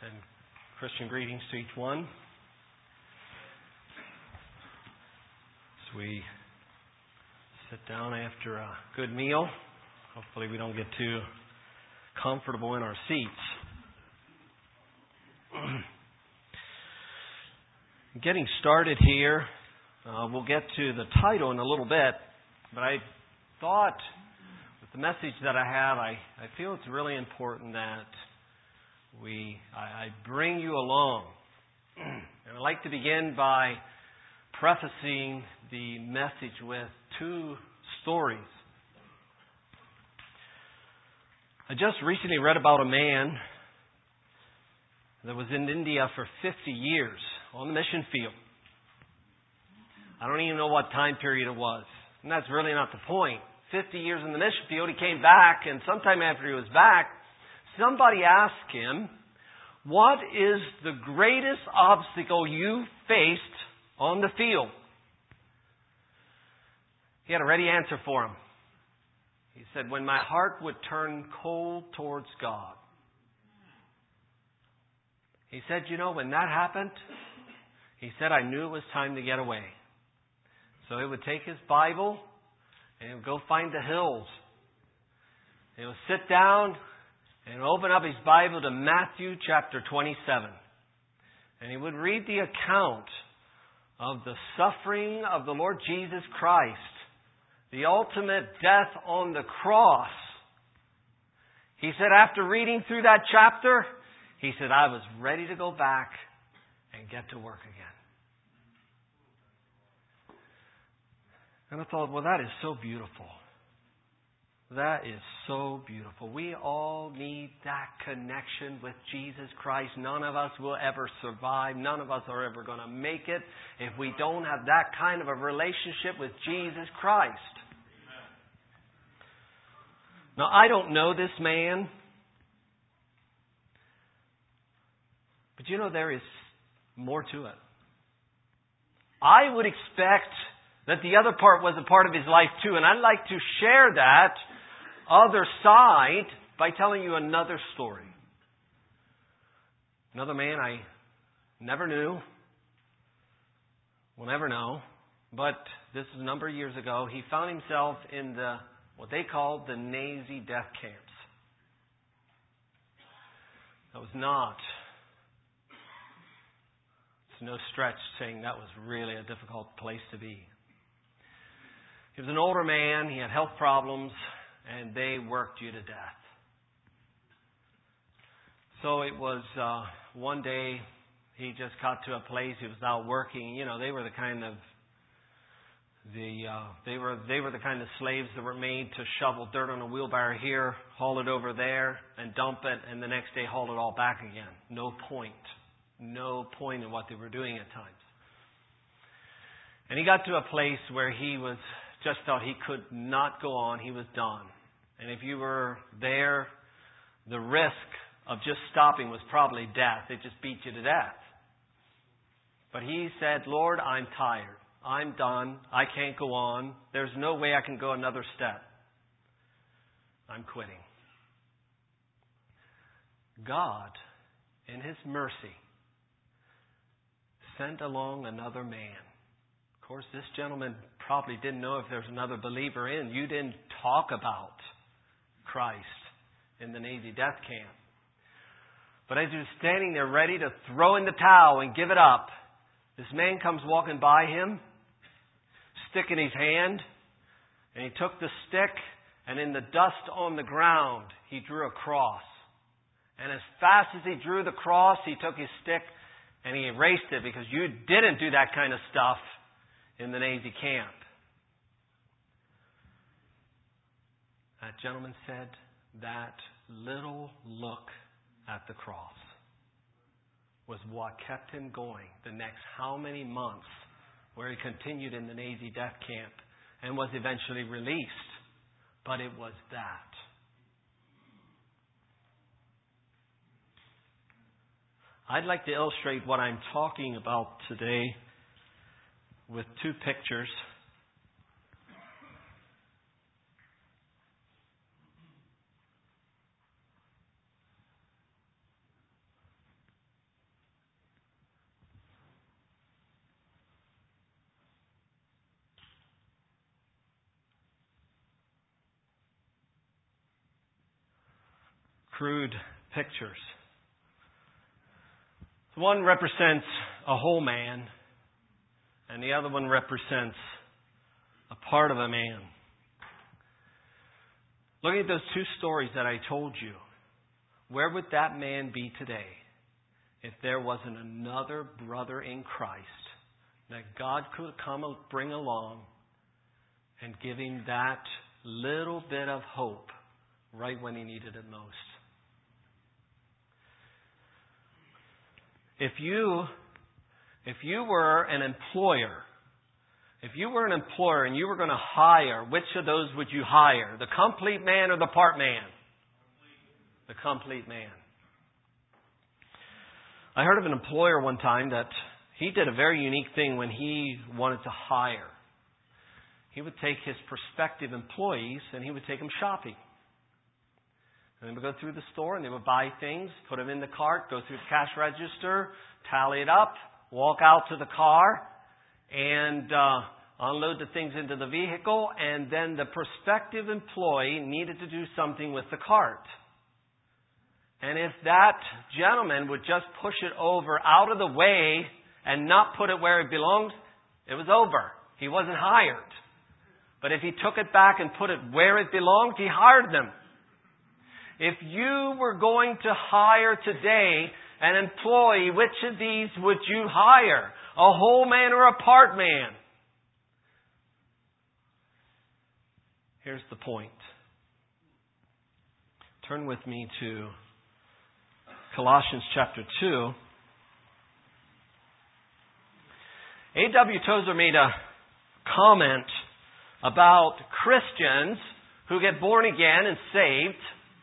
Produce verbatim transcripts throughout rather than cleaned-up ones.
And Christian greetings to each one. As we sit down after a good meal, hopefully we don't get too comfortable in our seats. Getting started here, uh, we'll get to the title in a little bit, but I thought with the message that I have, I, I feel it's really important that we I, I bring you along. And I'd like to begin by prefacing the message with two stories. I just recently read about a man that was in India for fifty years on the mission field. I don't even know what time period it was. And that's really not the point. fifty years in the mission field, he came back, and sometime after he was back, somebody asked him, "What is the greatest obstacle you faced on the field?" He had a ready answer for him. He said, "When my heart would turn cold towards God." He said, "You know, when that happened," he said, "I knew it was time to get away." So he would take his Bible and he would go find the hills. He would sit down and open up his Bible to Matthew chapter twenty-seven. And he would read the account of the suffering of the Lord Jesus Christ, the ultimate death on the cross. He said after reading through that chapter, he said, "I was ready to go back and get to work again." And I thought, well, that is so beautiful. That is so beautiful. We all need that connection with Jesus Christ. None of us will ever survive. None of us are ever going to make it if we don't have that kind of a relationship with Jesus Christ. Amen. Now, I don't know this man, but you know, there is more to it. I would expect that the other part was a part of his life too, and I'd like to share that other side by telling you another story. Another man I never knew, will never know, but this is a number of years ago. He found himself in the what they called the Nazi death camps. That was not, it's no stretch saying that was really a difficult place to be. He was an older man, he had health problems, and they worked you to death. So it was uh, one day he just got to a place, he was out working. You know, they were the kind of the uh, they were they were the kind of slaves that were made to shovel dirt on a wheelbarrow here, haul it over there, and dump it, and the next day haul it all back again. No point. No point in what they were doing at times. And he got to a place where he was just thought he could not go on. He was done. And if you were there, the risk of just stopping was probably death. It just beat you to death. But he said, "Lord, I'm tired. I'm done. I can't go on. There's no way I can go another step. I'm quitting." God, in His mercy, sent along another man. Of course, this gentleman probably didn't know if there's another believer in. You didn't talk about Christ in the Nazi death camp. But as he was standing there ready to throw in the towel and give it up, this man comes walking by him, stick in his hand, and he took the stick, and in the dust on the ground, he drew a cross. And as fast as he drew the cross, he took his stick and he erased it, because you didn't do that kind of stuff in the Nazi camp. That gentleman said that little look at the cross was what kept him going the next how many months, where he continued in the Nazi death camp and was eventually released. But it was that. I'd like to illustrate what I'm talking about today with two pictures. crude pictures. One represents a whole man, and the other one represents a part of a man. Looking at those two stories that I told you, where would that man be today if there wasn't another brother in Christ that God could come and bring along and give him that little bit of hope right when he needed it most? If you, if you were an employer, if you were an employer and you were going to hire, which of those would you hire? The complete man or the part man? The complete man. I heard of an employer one time that he did a very unique thing when he wanted to hire. He would take his prospective employees and he would take them shopping. And they would go through the store and they would buy things, put them in the cart, go through the cash register, tally it up, walk out to the car, and uh, unload the things into the vehicle. And then the prospective employee needed to do something with the cart. And if that gentleman would just push it over out of the way and not put it where it belongs, it was over. He wasn't hired. But if he took it back and put it where it belonged, he hired them. If you were going to hire today an employee, which of these would you hire? A whole man or a part man? Here's the point. Turn with me to Colossians chapter two. A W Tozer made a comment about Christians who get born again and saved,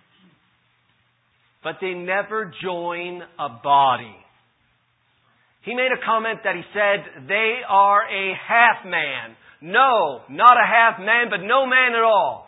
but they never join a body. He made a comment that he said they are a half man. No, not a half man, but no man at all.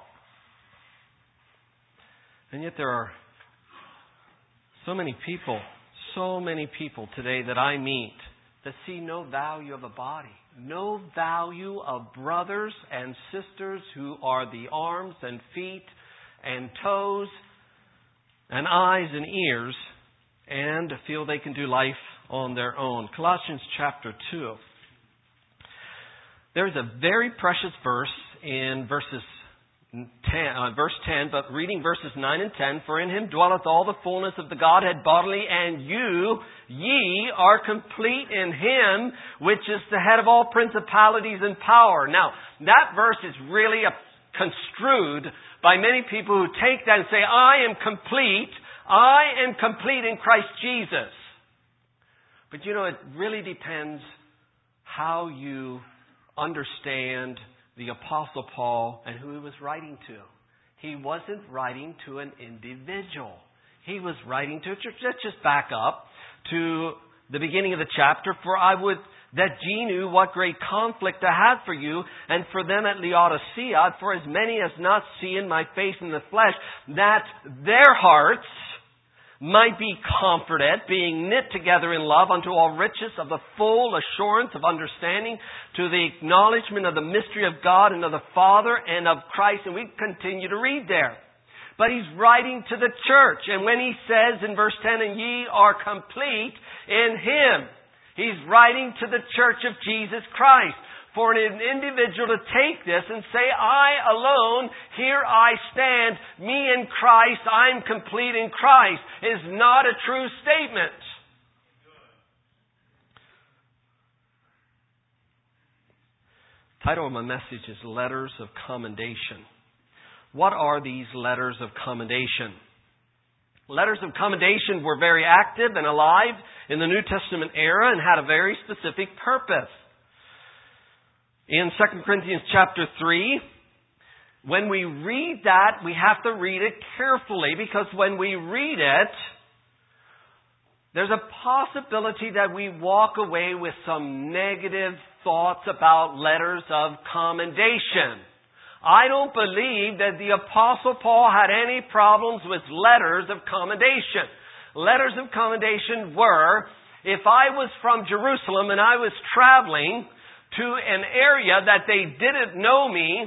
And yet there are so many people, so many people today that I meet that see no value of a body. No value of brothers and sisters who are the arms and feet and toes and eyes and ears, and feel they can do life on their own. Colossians chapter two. There is a very precious verse in verses ten, uh, verse ten, but reading verses nine and ten. For in him dwelleth all the fullness of the Godhead bodily, and you, ye, are complete in him, which is the head of all principalities and power. Now, that verse is really a, construed by many people who take that and say, I am complete. I am complete in Christ Jesus. But you know, it really depends how you understand the Apostle Paul and who he was writing to. He wasn't writing to an individual. He was writing to a church. Let's just back up to the beginning of the chapter. For I would that ye knew what great conflict I had for you, and for them at Laodicea, for as many as not seeing my face in the flesh, that their hearts might be comforted, being knit together in love unto all riches of the full assurance of understanding, to the acknowledgement of the mystery of God and of the Father and of Christ. And we continue to read there. But he's writing to the church. And when he says in verse ten, and ye are complete in him, he's writing to the church of Jesus Christ. For an individual to take this and say, I alone, here I stand, me in Christ, I'm complete in Christ, is not a true statement. The title of my message is Letters of Commendation. What are these letters of commendation? Letters of commendation were very active and alive in the New Testament era and had a very specific purpose. In Second Corinthians chapter three, when we read that, we have to read it carefully, because when we read it, there's a possibility that we walk away with some negative thoughts about letters of commendation. I don't believe that the Apostle Paul had any problems with letters of commendation. Letters of commendation were, if I was from Jerusalem and I was traveling to an area that they didn't know me,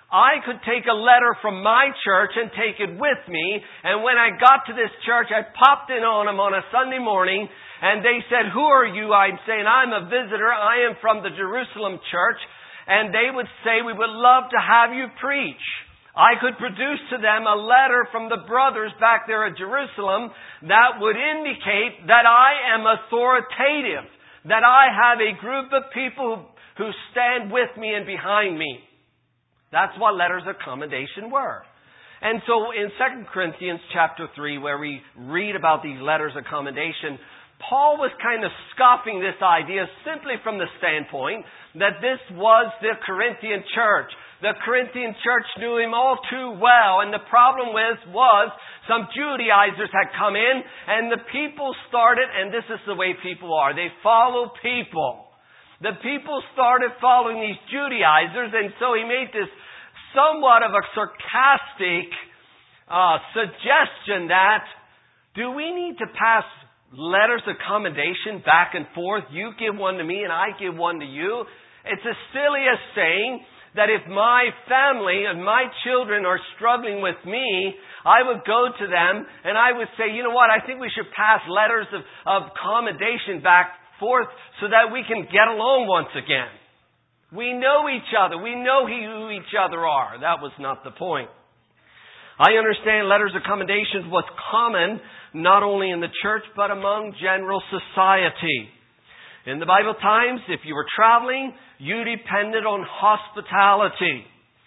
I could take a letter from my church and take it with me. And when I got to this church, I popped in on them on a Sunday morning. And they said, who are you? I'm saying, I'm a visitor. I am from the Jerusalem church. And they would say, we would love to have you preach. I could produce to them a letter from the brothers back there at Jerusalem that would indicate that I am authoritative. That I have a group of people who stand with me and behind me. That's what letters of commendation were. And so in Second Corinthians chapter three, where we read about these letters of commendation, Paul was kind of scoffing this idea simply from the standpoint that this was the Corinthian church. The Corinthian church knew him all too well, and the problem with was some Judaizers had come in, and the people started, and this is the way people are, they follow people. The people started following these Judaizers, and so he made this somewhat of a sarcastic uh, suggestion that, do we need to pass letters of commendation back and forth? You give one to me and I give one to you. It's as silly as saying that if my family and my children are struggling with me, I would go to them and I would say, you know what, I think we should pass letters of, of commendation back forth so that we can get along once again. We know each other. We know who each other are. That was not the point. I understand letters of commendation was common not only in the church but among general society. In the Bible times, if you were traveling, you depended on hospitality.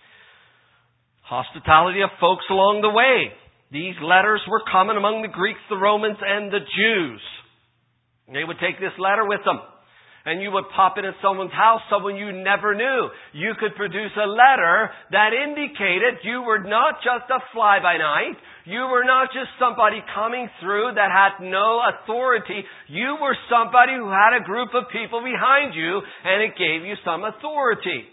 Hospitality of folks along the way. These letters were common among the Greeks, the Romans, and the Jews. They would take this letter with them. And you would pop in at someone's house, someone you never knew. You could produce a letter that indicated you were not just a fly-by-night. You were not just somebody coming through that had no authority. You were somebody who had a group of people behind you, and it gave you some authority.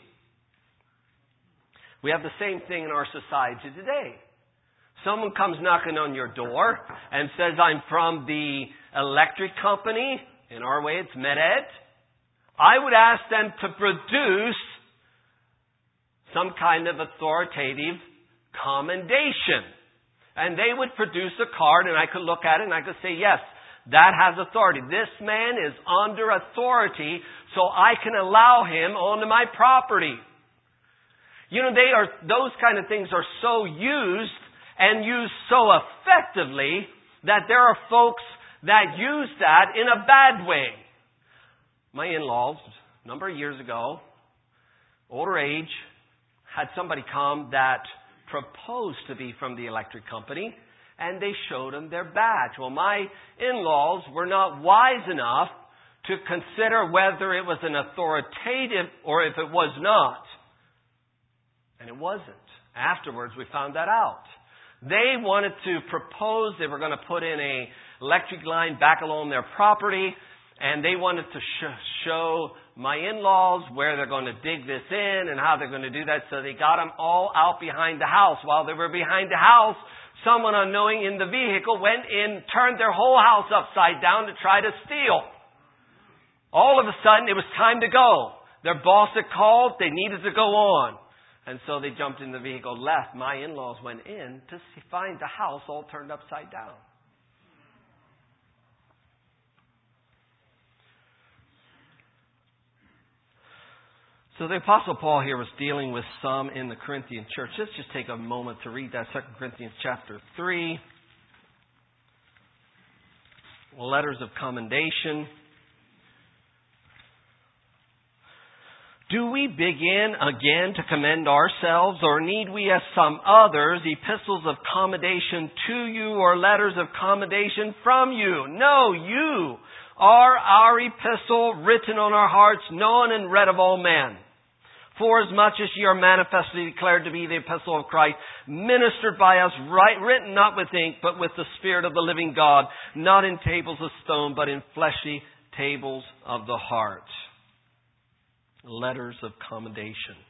We have the same thing in our society today. Someone comes knocking on your door and says, I'm from the electric company. In our way, it's MedEd. I would ask them to produce some kind of authoritative commendation. And they would produce a card, and I could look at it and I could say, yes, that has authority. This man is under authority, so I can allow him onto my property. You know, they are, those kind of things are so used and used so effectively that there are folks that use that in a bad way. My in-laws, a number of years ago, older age, had somebody come that proposed to be from the electric company, and they showed them their badge. Well, my in-laws were not wise enough to consider whether it was an authoritative or if it was not. And it wasn't. Afterwards, we found that out. They wanted to propose, they were going to put in a electric line back along their property, and they wanted to sh- show my in-laws where they're going to dig this in and how they're going to do that. So they got them all out behind the house. While they were behind the house, someone unknowing in the vehicle went in, turned their whole house upside down to try to steal. All of a sudden, it was time to go. Their boss had called. They needed to go on. And so they jumped in the vehicle, left. My in-laws went in to see, find the house all turned upside down. So the Apostle Paul here was dealing with some in the Corinthian church. Let's just take a moment to read that Second Corinthians chapter three. Letters of commendation. Do we begin again to commend ourselves, or need we, as some others, epistles of commendation to you or letters of commendation from you? No, you are our epistle, written on our hearts, known and read of all men. For as much as ye are manifestly declared to be the epistle of Christ, ministered by us, right, written not with ink, but with the Spirit of the living God, not in tables of stone, but in fleshy tables of the heart. Letters of commendation.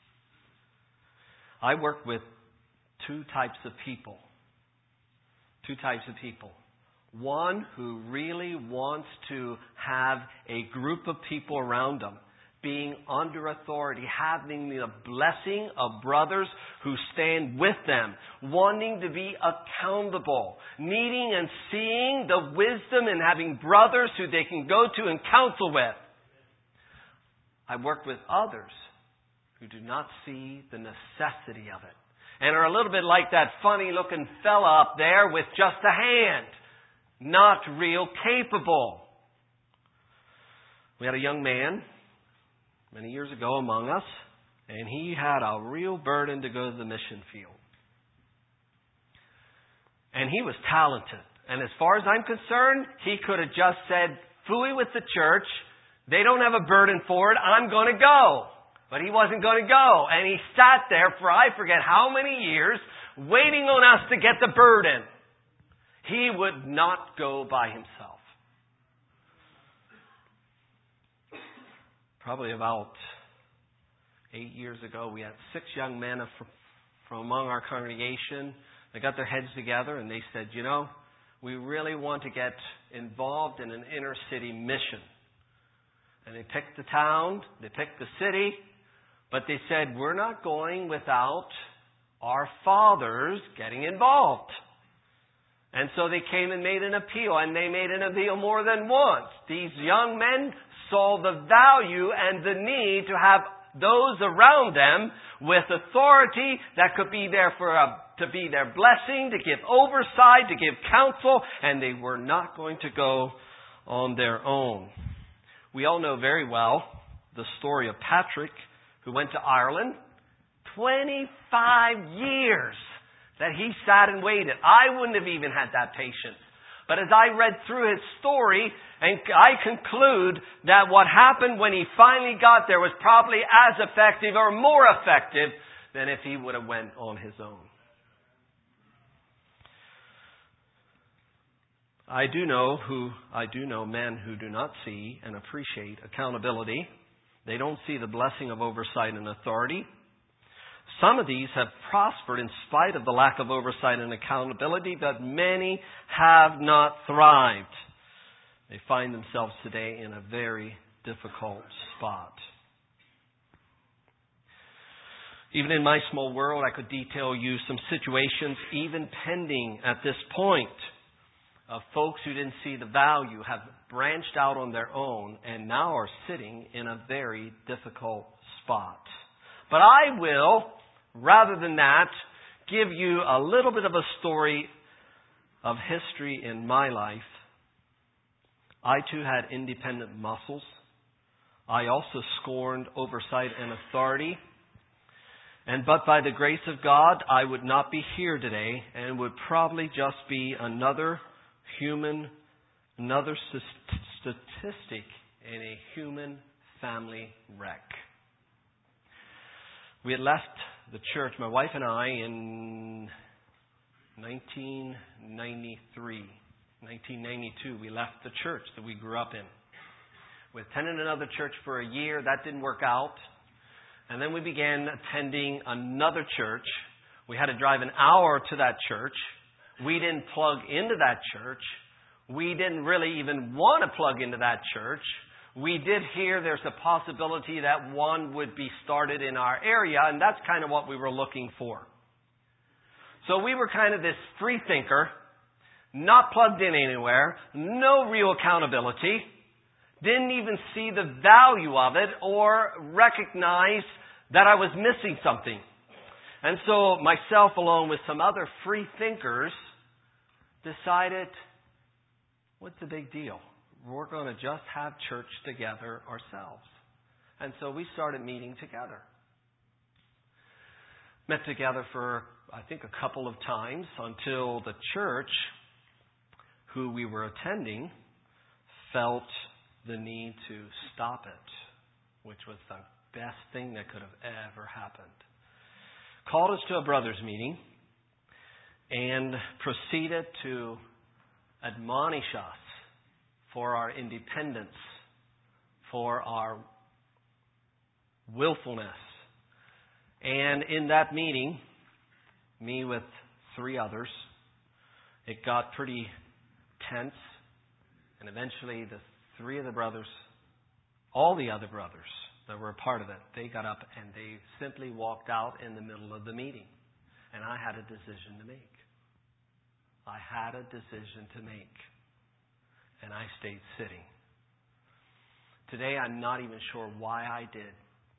I work with two types of people. Two types of people. One who really wants to have a group of people around them being under authority, having the blessing of brothers who stand with them, wanting to be accountable, needing and seeing the wisdom and having brothers who they can go to and counsel with. I work with others who do not see the necessity of it and are a little bit like that funny looking fella up there with just a hand, not real capable. We had a young man many years ago among us, and he had a real burden to go to the mission field. And he was talented. And as far as I'm concerned, he could have just said, "Phooey with the church. They don't have a burden for it. I'm going to go." But he wasn't going to go. And he sat there for I forget how many years, waiting on us to get the burden. He would not go by himself. Probably about eight years ago, we had six young men from, from among our congregation. They got their heads together and they said, you know, we really want to get involved in an inner city mission. And they picked the town, they picked the city, but they said, we're not going without our fathers getting involved. And so they came and made an appeal, and they made an appeal more than once. These young men saw the value and the need to have those around them with authority that could be there for a, to be their blessing, to give oversight, to give counsel, and they were not going to go on their own. We all know very well the story of Patrick, who went to Ireland. twenty-five years that he sat and waited. I wouldn't have even had that patience. But as I read through his story, and I conclude that what happened when he finally got there was probably as effective or more effective than if he would have went on his own. I do know who I do know men who do not see and appreciate accountability. They don't see the blessing of oversight and authority. Some of these have prospered in spite of the lack of oversight and accountability, but many have not thrived. They find themselves today in a very difficult spot. Even in my small world, I could detail you some situations, even pending at this point, of folks who didn't see the value, have branched out on their own, and now are sitting in a very difficult spot. But I will, rather than that, give you a little bit of a story of history in my life. I too had independent muscles. I also scorned oversight and authority. And but by the grace of God, I would not be here today and would probably just be another human, another statistic in a human family wreck. We had left the church, my wife and I, in nineteen ninety-three. nineteen ninety-two, we left the church that we grew up in. We attended another church for a year. That didn't work out. And then we began attending another church. We had to drive an hour to that church. We didn't plug into that church. We didn't really even want to plug into that church. We did hear there's a possibility that one would be started in our area, and that's kind of what we were looking for. So we were kind of this free thinker, not plugged in anywhere, no real accountability, didn't even see the value of it or recognize that I was missing something. And so myself, along with some other free thinkers, decided, what's the big deal? We're going to just have church together ourselves. And so we started meeting together. Met together for, I think, a couple of times until the church who we were attending felt the need to stop it, which was the best thing that could have ever happened. Called us to a brothers' meeting and proceeded to admonish us for our independence, for our willfulness. And in that meeting, me with three others, it got pretty tense. And eventually the three of the brothers, all the other brothers, that were a part of it, they got up and they simply walked out in the middle of the meeting. And I had a decision to make. I had a decision to make. And I stayed sitting. Today, I'm not even sure why I did.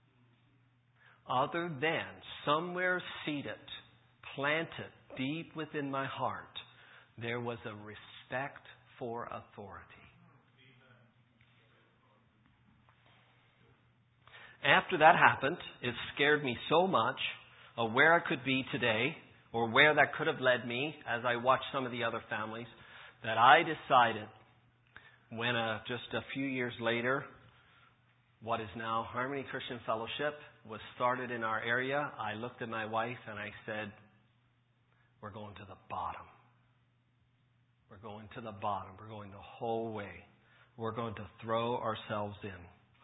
Other than somewhere seated, planted deep within my heart, there was a respect for authority. After that happened, it scared me so much of where I could be today, or where that could have led me as I watched some of the other families, that I decided when uh, just a few years later, what is now Harmony Christian Fellowship was started in our area. I looked at my wife and I said, we're going to the bottom. We're going to the bottom. We're going the whole way. We're going to throw ourselves in.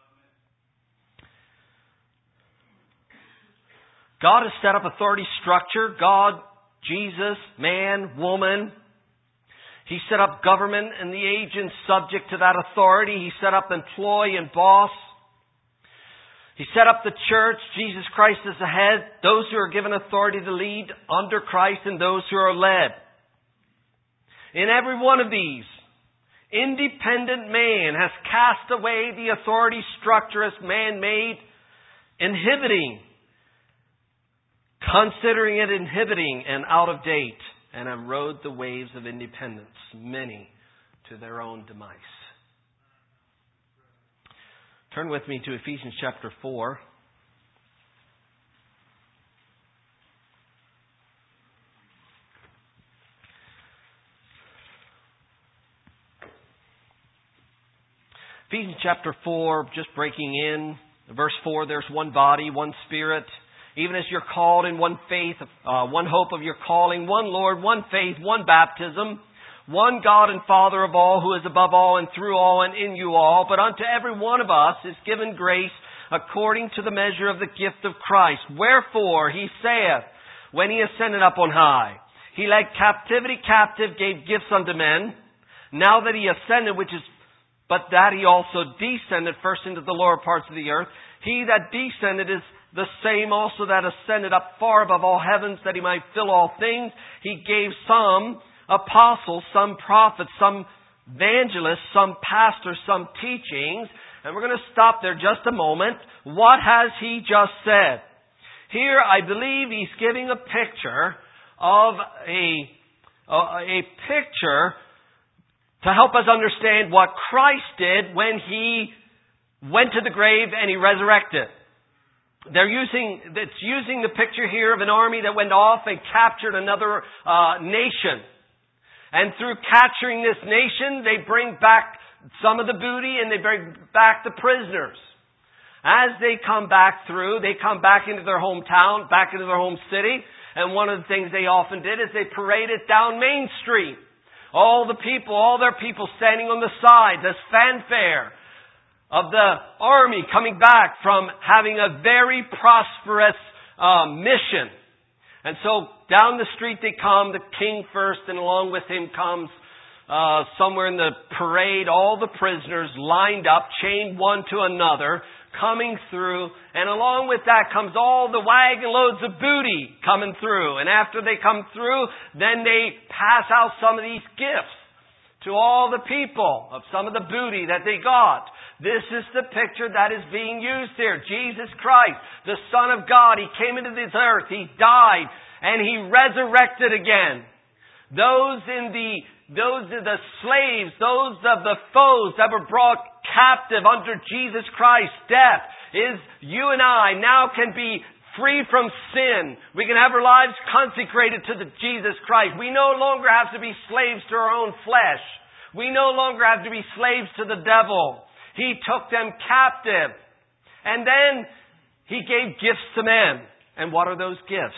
God has set up authority structure. God, Jesus, man, woman. He set up government and the agents subject to that authority. He set up employee and boss. He set up the church. Jesus Christ is the head. Those who are given authority to lead under Christ and those who are led. In every one of these, independent man has cast away the authority structure as man-made, inhibiting, considering it inhibiting and out of date, and have rode the waves of independence, many to their own demise. Turn with me to Ephesians chapter four. Ephesians chapter four, just breaking in. Verse four, there's one body, one Spirit. Even as you're called in one faith, uh, one hope of your calling, one Lord, one faith, one baptism, one God and Father of all, who is above all and through all and in you all. But unto every one of us is given grace according to the measure of the gift of Christ. Wherefore he saith, when he ascended up on high, he led captivity captive, gave gifts unto men. Now that he ascended, which is, but that he also descended first into the lower parts of the earth, he that descended is the same also that ascended up far above all heavens, that he might fill all things. He gave some apostles, some prophets, some evangelists, some pastors, some teachings. And we're going to stop there just a moment. What has he just said? Here, I believe he's giving a picture of a, a picture to help us understand what Christ did when he went to the grave and he resurrected. They're using, it's using the picture here of an army that went off and captured another uh, nation. And through capturing this nation, they bring back some of the booty and they bring back the prisoners. As they come back through, they come back into their hometown, back into their home city. And one of the things they often did is they paraded down Main Street. All the people, all their people standing on the sides as fanfare of the army coming back from having a very prosperous uh, mission. And so down the street they come, the king first, and along with him comes uh, somewhere in the parade, all the prisoners lined up, chained one to another, coming through. And along with that comes all the wagon loads of booty coming through. And after they come through, then they pass out some of these gifts to all the people of some of the booty that they got. This is the picture that is being used here. Jesus Christ, the Son of God, He came into this earth, He died, and He resurrected again. Those in the, those of the slaves, those of the foes that were brought captive under Jesus Christ's death, is you and I now can be free from sin. We can have our lives consecrated to the Jesus Christ. We no longer have to be slaves to our own flesh. We no longer have to be slaves to the devil. He took them captive. And then He gave gifts to men. And what are those gifts?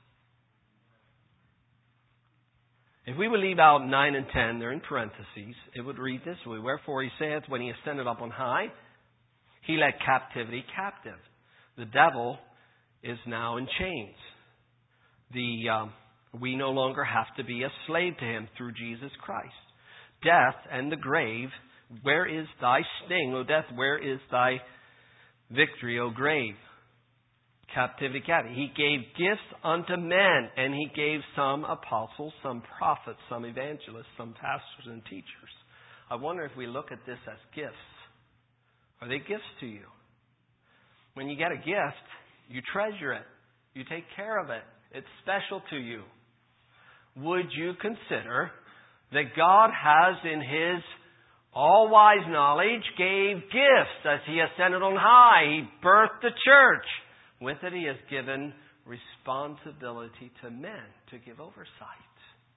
If we would leave out nine and ten, they're in parentheses, it would read this way. Wherefore He saith, when He ascended up on high, He led captivity captive. The devil is now in chains. The um, we no longer have to be a slave to him through Jesus Christ. Death and the grave, where is thy sting, O death? Where is thy Victory, O grave. Captivity, captivity. He gave gifts unto men, and He gave some apostles, some prophets, some evangelists, some pastors and teachers. I wonder if we look at this as gifts. Are they gifts to you? When you get a gift, you treasure it. You take care of it. It's special to you. Would you consider that God has in His all-wise knowledge gave gifts as He ascended on high? He birthed the church. With it He has given responsibility to men to give oversight.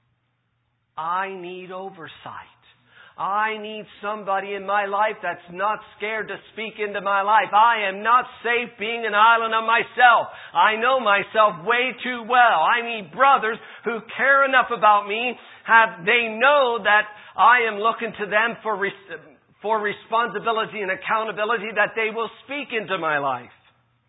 I need oversight. I need somebody in my life that's not scared to speak into my life. I am not safe being an island of myself. I know myself way too well. I need brothers who care enough about me. Have they know that I am looking to them for res- for responsibility and accountability, that they will speak into my life.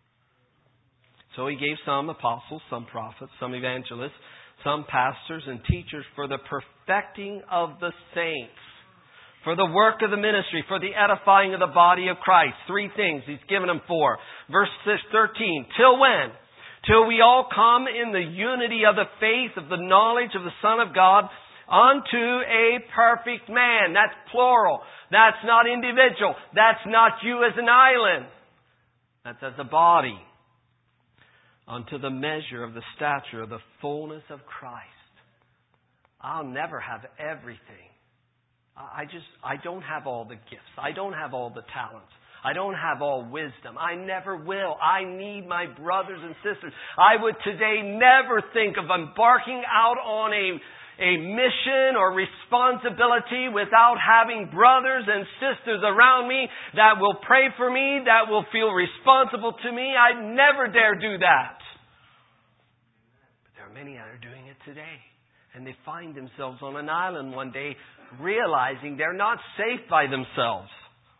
So He gave some apostles, some prophets, some evangelists, some pastors and teachers for the perfecting of the saints, for the work of the ministry, for the edifying of the body of Christ. Three things He's given them for. Verse thirteen, till when? Till we all come in the unity of the faith, of the knowledge of the Son of God, unto a perfect man. That's plural. That's not individual. That's not you as an island. That's as a body. Unto the measure of the stature of the fullness of Christ. I'll never have everything. I just, I don't have all the gifts. I don't have all the talents. I don't have all wisdom. I never will. I need my brothers and sisters. I would today never think of embarking out on a, a mission or responsibility without having brothers and sisters around me that will pray for me, that will feel responsible to me. I'd never dare do that. But there are many that are doing it today. And they find themselves on an island one day, realizing they're not safe by themselves.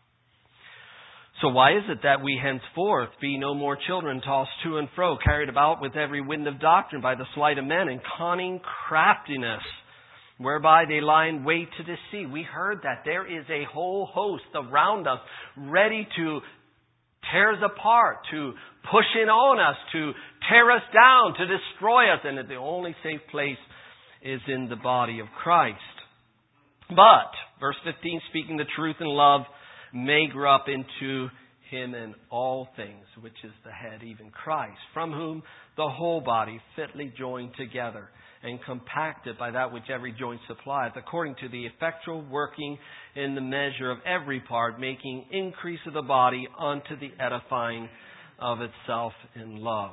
So why is it that we henceforth be no more children, tossed to and fro, carried about with every wind of doctrine by the sleight of men and cunning craftiness, whereby they lie in wait to deceive? We heard that there is a whole host around us ready to tear us apart, to push in on us, to tear us down, to destroy us, and that the only safe place is in the body of Christ. But, verse fifteen, speaking the truth in love, may grow up into Him in all things, which is the head, even Christ, from whom the whole body fitly joined together and compacted by that which every joint supplieth, according to the effectual working in the measure of every part, making increase of the body unto the edifying of itself in love.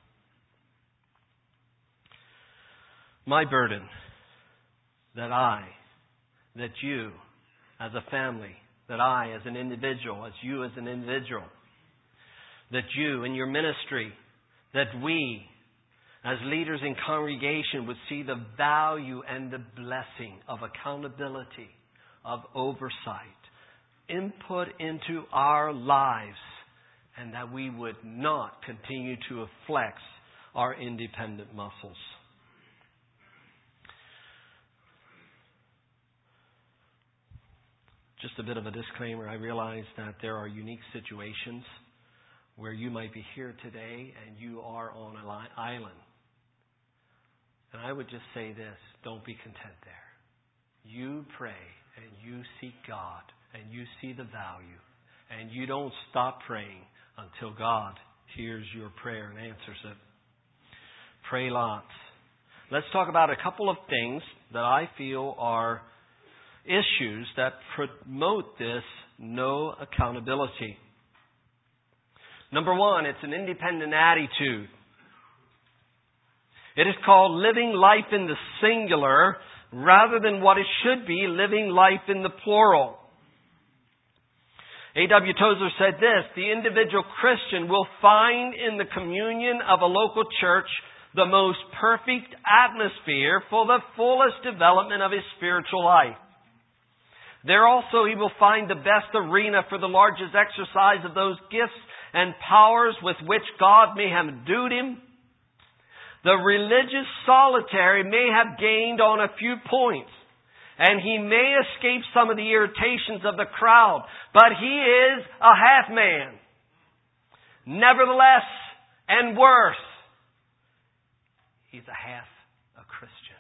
My burden, that I, that you, as a family, that I, as an individual, as you, as an individual, that you, in your ministry, that we, as leaders in congregation, would see the value and the blessing of accountability, of oversight, input into our lives, and that we would not continue to flex our independent muscles. Just a bit of a disclaimer. I realize that there are unique situations where you might be here today and you are on an island. And I would just say this, don't be content there. You pray and you seek God and you see the value. And you don't stop praying until God hears your prayer and answers it. Pray lots. Let's talk about a couple of things that I feel are issues that promote this no accountability. Number one, it's an independent attitude. It is called living life in the singular rather than what it should be, living life in the plural. A W Tozer said this, the individual Christian will find in the communion of a local church the most perfect atmosphere for the fullest development of his spiritual life. There also he will find the best arena for the largest exercise of those gifts and powers with which God may have endued him. The religious solitary may have gained on a few points, and he may escape some of the irritations of the crowd, but he is a half man. Nevertheless, and worse, he's a half a Christian.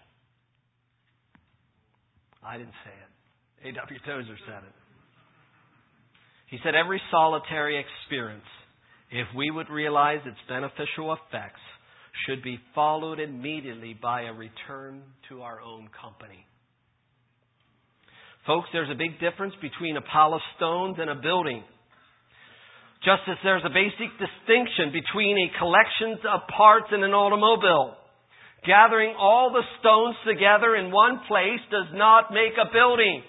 I didn't say it. A W Tozer said it. He said every solitary experience, if we would realize its beneficial effects, should be followed immediately by a return to our own company. Folks, there's a big difference between a pile of stones and a building. Just as there's a basic distinction between a collection of parts and an automobile. Gathering all the stones together in one place does not make a building.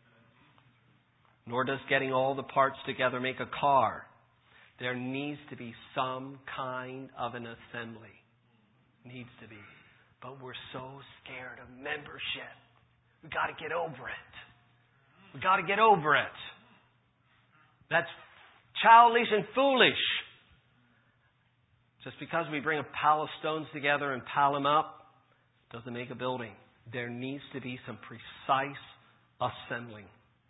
Nor does getting all the parts together make a car. There needs to be some kind of an assembly. Needs to be. But we're so scared of membership. We've got to get over it. We've got to get over it. That's childish and foolish. Just because we bring a pile of stones together and pile them up doesn't make a building. There needs to be some precise assembling.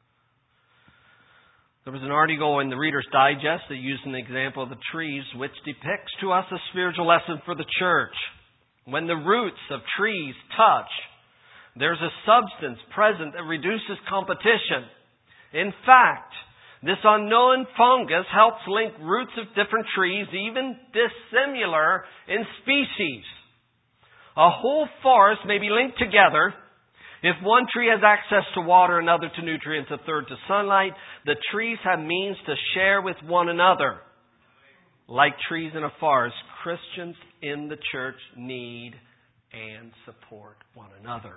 There was an article in the Reader's Digest that used an example of the trees, which depicts to us a spiritual lesson for the church. When the roots of trees touch, there's a substance present that reduces competition. In fact, this unknown fungus helps link roots of different trees, even dissimilar in species. A whole forest may be linked together. If one tree has access to water, another to nutrients, a third to sunlight, the trees have means to share with one another. Like trees in a forest, Christians in the church need and support one another.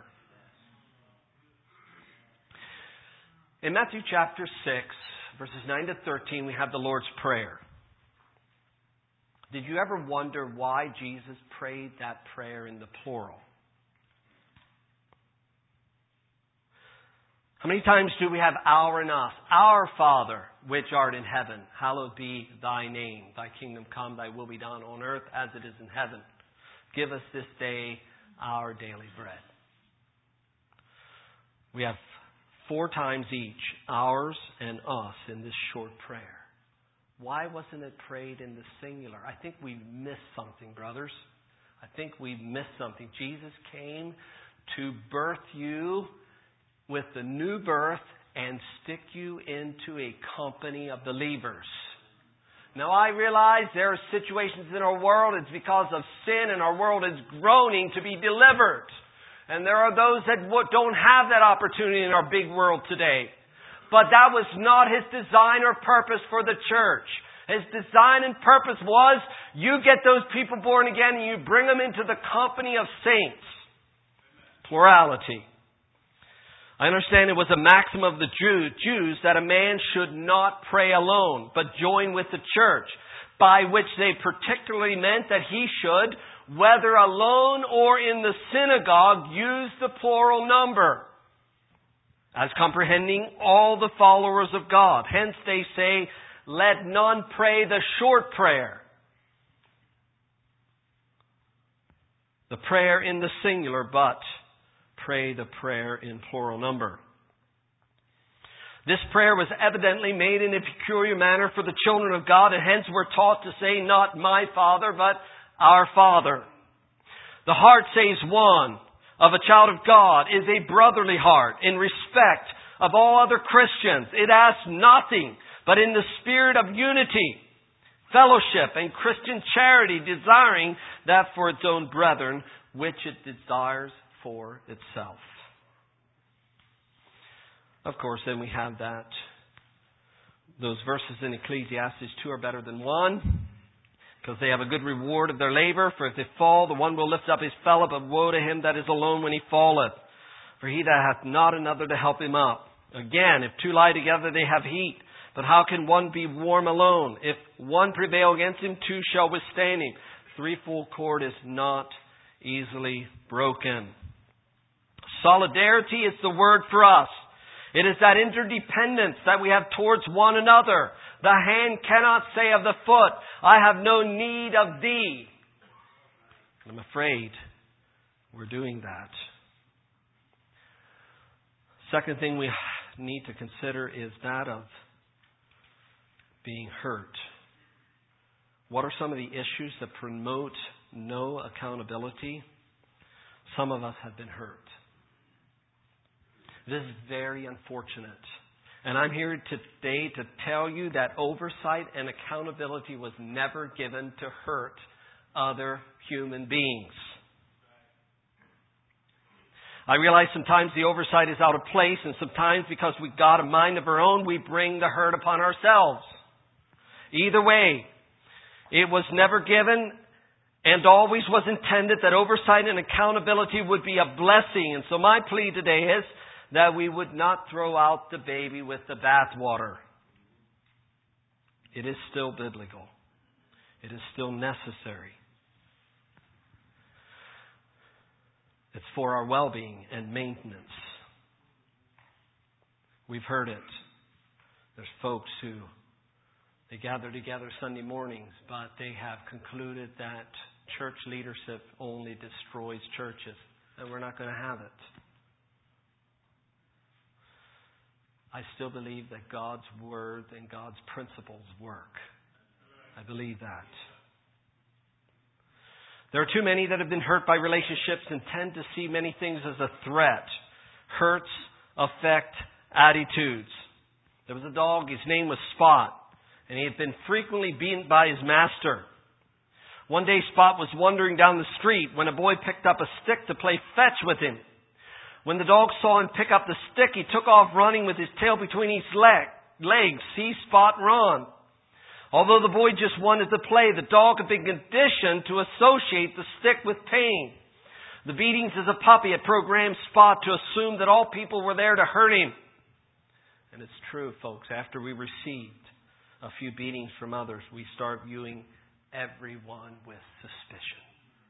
In Matthew chapter six, verses nine to thirteen, we have the Lord's Prayer. Did you ever wonder why Jesus prayed that prayer in the plural? How many times do we have our and us? Our Father, which art in heaven, hallowed be thy name. Thy kingdom come, thy will be done on earth as it is in heaven. Give us this day our daily bread. We have four times each, ours and us, in this short prayer. Why wasn't it prayed in the singular? I think we missed something, brothers. I think we missed something. Jesus came to birth you with the new birth and stick you into a company of believers. Now I realize there are situations in our world, it's because of sin, and our world is groaning to be delivered. And there are those that don't have that opportunity in our big world today. But that was not His design or purpose for the church. His design and purpose was, you get those people born again and you bring them into the company of saints. Plurality. I understand it was a maxim of the Jews that a man should not pray alone, but join with the church, by which they particularly meant that he should, whether alone or in the synagogue, use the plural number, as comprehending all the followers of God. Hence they say, let none pray the short prayer. The prayer in the singular, but pray the prayer in plural number. This prayer was evidently made in a peculiar manner for the children of God, and hence we're taught to say not my Father, but our Father. The heart, says one, of a child of God is a brotherly heart in respect of all other Christians. It asks nothing but in the spirit of unity, fellowship, and Christian charity, desiring that for its own brethren, which it desires for itself. Of course, then we have that. Those verses in Ecclesiastes, two are better than one, because they have a good reward of their labor. For if they fall, the one will lift up his fellow, but woe to him that is alone when he falleth. For he that hath not another to help him up. Again, if two lie together, they have heat. But how can one be warm alone? If one prevail against him, two shall withstand him. Threefold cord is not easily broken. Solidarity is the word for us. It is that interdependence that we have towards one another. The hand cannot say of the foot, I have no need of thee. I'm afraid we're doing that. Second thing we need to consider is that of being hurt. What are some of the issues that promote no accountability? Some of us have been hurt. This is very unfortunate. And I'm here today to tell you that oversight and accountability was never given to hurt other human beings. I realize sometimes the oversight is out of place, and sometimes because we've got a mind of our own, we bring the hurt upon ourselves. Either way, it was never given and always was intended that oversight and accountability would be a blessing. And so my plea today is that we would not throw out the baby with the bathwater. It is still biblical. It is still necessary. It's for our well-being and maintenance. We've heard it. There's folks who, they gather together Sunday mornings, but they have concluded that church leadership only destroys churches, and we're not going to have it. I still believe that God's Word and God's principles work. I believe that. There are too many that have been hurt by relationships and tend to see many things as a threat. Hurts affect attitudes. There was a dog, his name was Spot, and he had been frequently beaten by his master. One day Spot was wandering down the street when a boy picked up a stick to play fetch with him. When the dog saw him pick up the stick, he took off running with his tail between his leg, legs. See Spot run. Although the boy just wanted to play, the dog had been conditioned to associate the stick with pain. The beatings as a puppy had programmed Spot to assume that all people were there to hurt him. And it's true, folks. After we received a few beatings from others, we start viewing everyone with suspicion.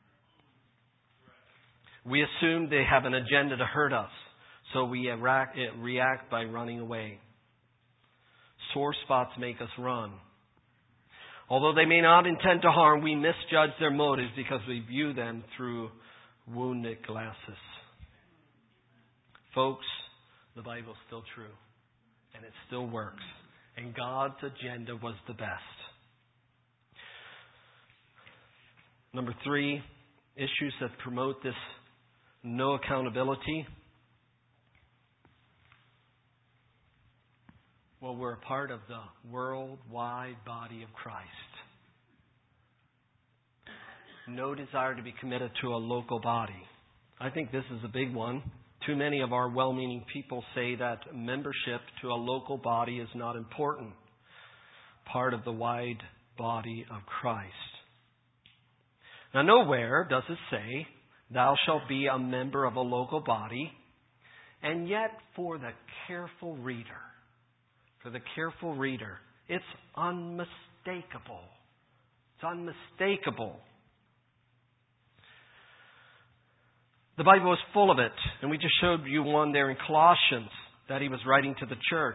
We assume they have an agenda to hurt us, so we react by running away. Sore spots make us run. Although they may not intend to harm, we misjudge their motives because we view them through wounded glasses. Folks, the Bible is still true, and it still works, and God's agenda was the best. Number three, issues that promote this no accountability. Well, we're a part of the worldwide body of Christ. No desire to be committed to a local body. I think this is a big one. Too many of our well-meaning people say that membership to a local body is not important. Part of the wide body of Christ. Now, nowhere does it say, thou shalt be a member of a local body, and yet for the careful reader, for the careful reader, it's unmistakable. It's unmistakable. The Bible is full of it, and we just showed you one there in Colossians that he was writing to the church.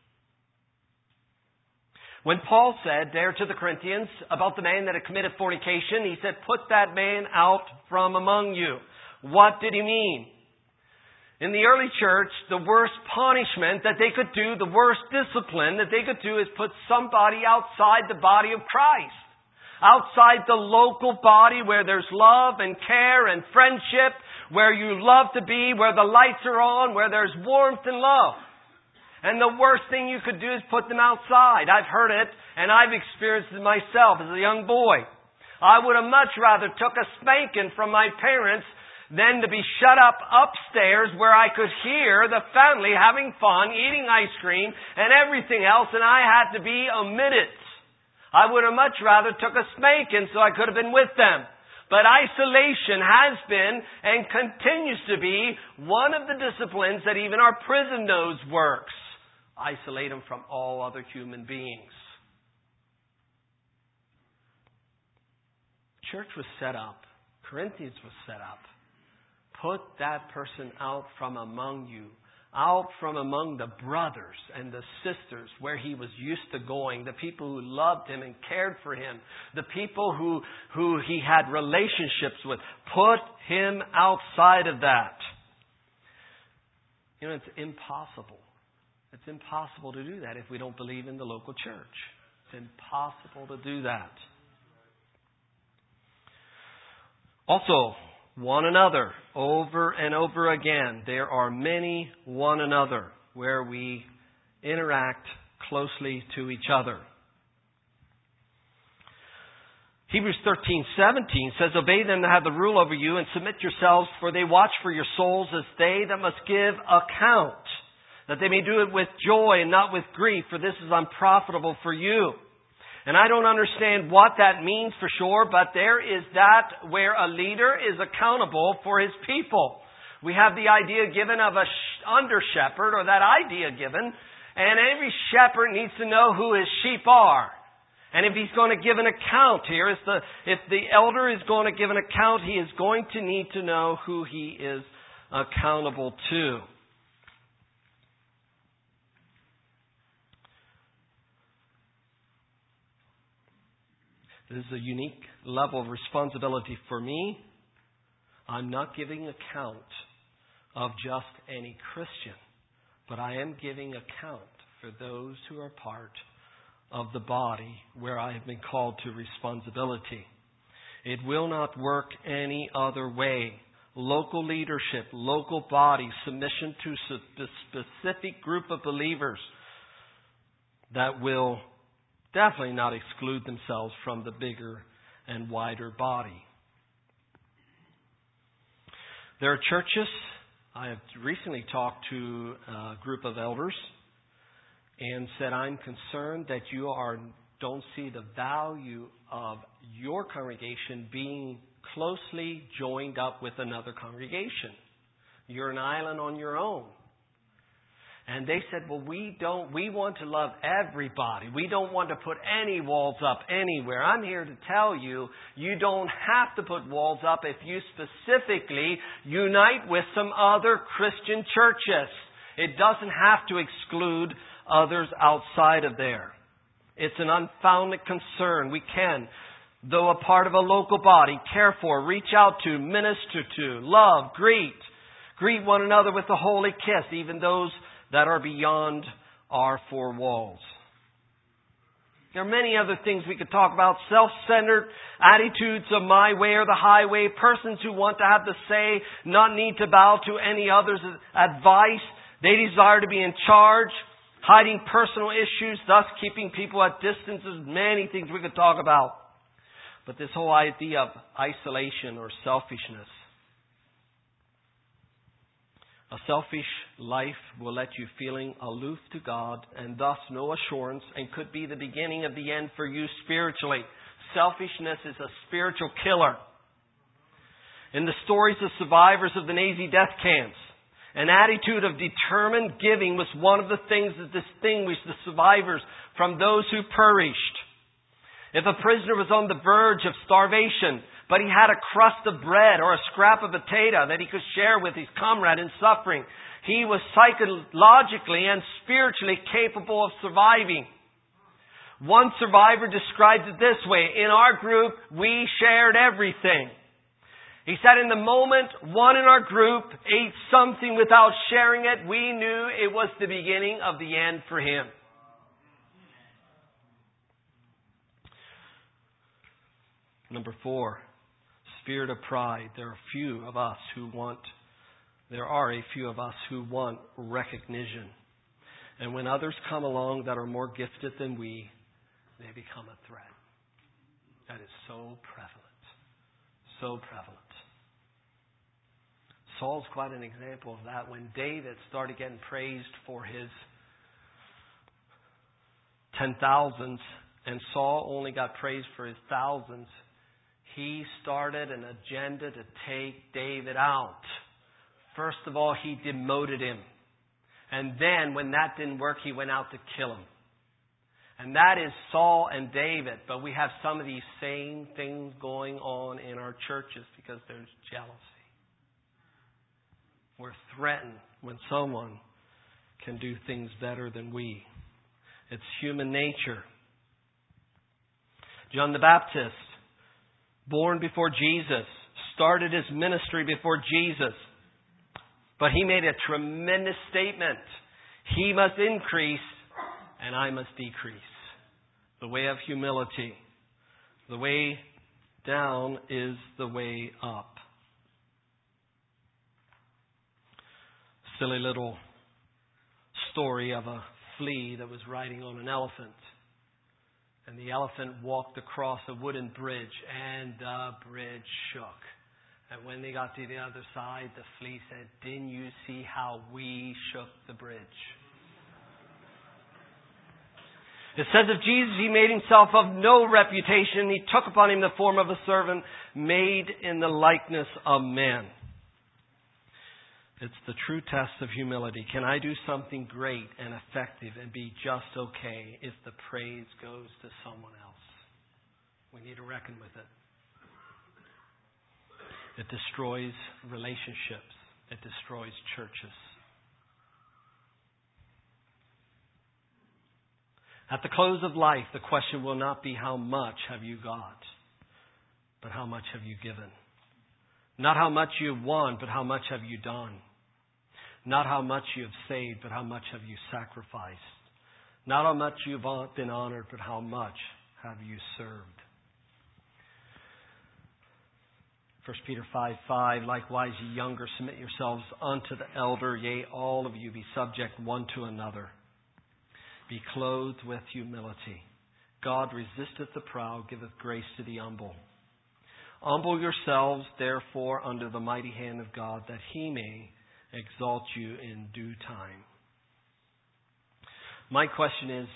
When Paul said there to the Corinthians about the man that had committed fornication, he said, put that man out from among you. What did he mean? In the early church, the worst punishment that they could do, the worst discipline that they could do is put somebody outside the body of Christ. Outside the local body where there's love and care and friendship, where you love to be, where the lights are on, where there's warmth and love. And the worst thing you could do is put them outside. I've heard it, and I've experienced it myself as a young boy. I would have much rather took a spanking from my parents than to be shut up upstairs where I could hear the family having fun, eating ice cream, and everything else, and I had to be omitted. I would have much rather took a spanking so I could have been with them. But isolation has been and continues to be one of the disciplines that even our prison knows works. Isolate them from all other human beings. Church was set up. Corinthians was set up. Put that person out from among you. Out from among the brothers and the sisters where he was used to going. The people who loved him and cared for him. The people who, who he had relationships with. Put him outside of that. You know, it's impossible. It's impossible to do that if we don't believe in the local church. It's impossible to do that. Also, one another, over and over again. There are many one another where we interact closely to each other. Hebrews thirteen seventeen says, "Obey them that have the rule over you, and submit yourselves, for they watch for your souls as they that must give account, that they may do it with joy and not with grief, for this is unprofitable for you." And I don't understand what that means for sure, but there is that where a leader is accountable for his people. We have the idea given of a under shepherd, or that idea given, and every shepherd needs to know who his sheep are. And if he's going to give an account here, if the, if the elder is going to give an account, he is going to need to know who he is accountable to. This is a unique level of responsibility for me. I'm not giving account of just any Christian, but I am giving account for those who are part of the body where I have been called to responsibility. It will not work any other way. Local leadership, local body, submission to a specific group of believers that will definitely not exclude themselves from the bigger and wider body. There are churches. I have recently talked to a group of elders and said, I'm concerned that you are don't see the value of your congregation being closely joined up with another congregation. You're an island on your own. And they said, well, we don't, we want to love everybody. We don't want to put any walls up anywhere. I'm here to tell you, you don't have to put walls up if you specifically unite with some other Christian churches. It doesn't have to exclude others outside of there. It's an unfounded concern. We can, though a part of a local body, care for, reach out to, minister to, love, greet. Greet one another with a holy kiss, even those that are beyond our four walls. There are many other things we could talk about. Self-centered attitudes of my way or the highway. Persons who want to have the say, not need to bow to any other's advice. They desire to be in charge. Hiding personal issues, thus keeping people at distances. Many things we could talk about. But this whole idea of isolation or selfishness. A selfish life will let you feeling aloof to God and thus no assurance, and could be the beginning of the end for you spiritually. Selfishness is a spiritual killer. In the stories of survivors of the Nazi death camps, an attitude of determined giving was one of the things that distinguished the survivors from those who perished. If a prisoner was on the verge of starvation, but he had a crust of bread or a scrap of potato that he could share with his comrade in suffering, he was psychologically and spiritually capable of surviving. One survivor describes it this way: in our group, we shared everything. He said, in the moment one in our group ate something without sharing it, we knew it was the beginning of the end for him. Number four, spirit of pride. There are few of us who want, there are a few of us who want recognition. And when others come along that are more gifted than we, they become a threat. That is so prevalent. So prevalent. Saul's quite an example of that. When David started getting praised for his ten thousands and Saul only got praised for his thousands, he started an agenda to take David out. First of all, he demoted him. And then when that didn't work, he went out to kill him. And that is Saul and David. But we have some of these same things going on in our churches because there's jealousy. We're threatened when someone can do things better than we. It's human nature. John the Baptist, born before Jesus, started his ministry before Jesus. But he made a tremendous statement. He must increase and I must decrease. The way of humility. The way down is the way up. Silly little story of a flea that was riding on an elephant. And the elephant walked across a wooden bridge, and the bridge shook. And when they got to the other side, the flea said, "Didn't you see how we shook the bridge?" It says of Jesus, He made Himself of no reputation. He took upon Him the form of a servant, made in the likeness of man. It's the true test of humility. Can I do something great and effective and be just okay if the praise goes to someone else? We need to reckon with it. It destroys relationships. It destroys churches. At the close of life, the question will not be how much have you got, but how much have you given. Not how much you've won, but how much have you done. Not how much you have saved, but how much have you sacrificed. Not how much you've been honored, but how much have you served. First Peter five five, likewise ye younger, submit yourselves unto the elder, yea, all of you be subject one to another. Be clothed with humility. God resisteth the proud, giveth grace to the humble. Humble yourselves, therefore, under the mighty hand of God, that He may exalt you in due time. My question is,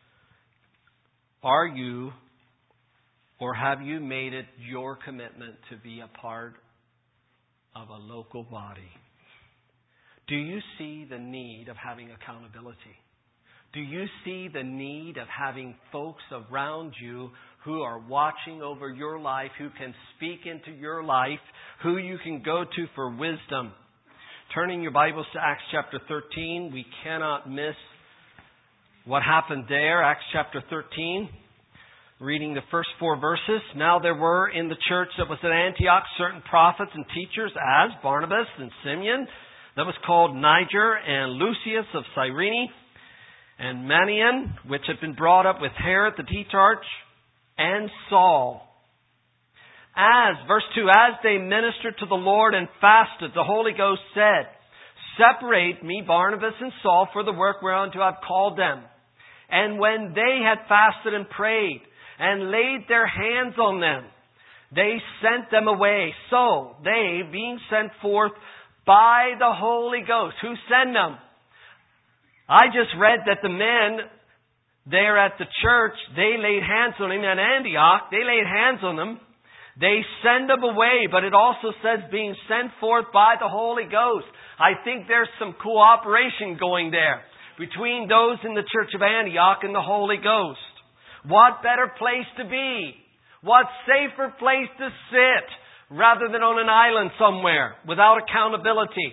are you or have you made it your commitment to be a part of a local body? Do you see the need of having accountability? Do you see the need of having folks around you who are watching over your life, who can speak into your life, who you can go to for wisdom? Turning your Bibles to Acts chapter thirteen, we cannot miss what happened there. Acts chapter thirteen, reading the first four verses. Now there were in the church that was at Antioch certain prophets and teachers, as Barnabas and Simeon, that was called Niger, and Lucius of Cyrene, and Manaen, which had been brought up with Herod the Tetrarch, and Saul. As, verse two, as they ministered to the Lord and fasted, the Holy Ghost said, Separate me, Barnabas and Saul, for the work whereunto I have called them. And when they had fasted and prayed, and laid their hands on them, they sent them away. So, they, being sent forth by the Holy Ghost. Who sent them? I just read that the men there at the church, they laid hands on him at Antioch. They laid hands on them. They send them away, but it also says being sent forth by the Holy Ghost. I think there's some cooperation going there between those in the church of Antioch and the Holy Ghost. What better place to be? What safer place to sit rather than on an island somewhere without accountability?